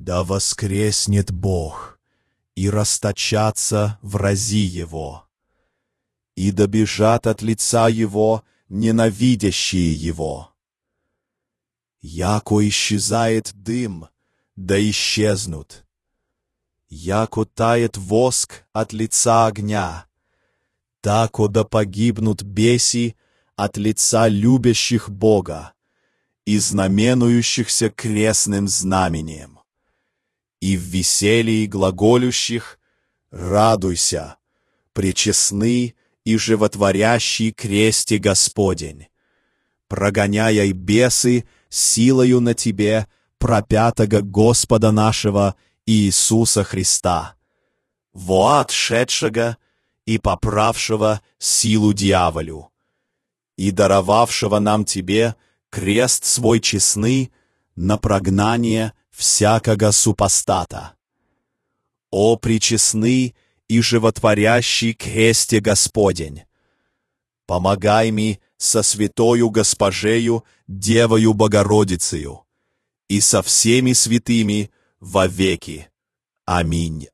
Да воскреснет Бог, и расточатся врази Его, и добежат от лица Его ненавидящие Его. Яко исчезает дым, да исчезнут. Яко тает воск от лица огня, тако да погибнут беси от лица любящих Бога и знаменующихся крестным знамением. И в веселье глаголющих радуйся, пречестный и животворящий кресте Господень, прогоняя бесы силою на тебе пропятого Господа нашего Иисуса Христа, во ад шедшего и поправшего силу дьяволю, и даровавшего нам тебе крест свой честный на прогнание всякого супостата. О пречестный и животворящий кресте Господень, помогай ми со святою Госпожею Девою Богородицею и со всеми святыми во веки. Аминь.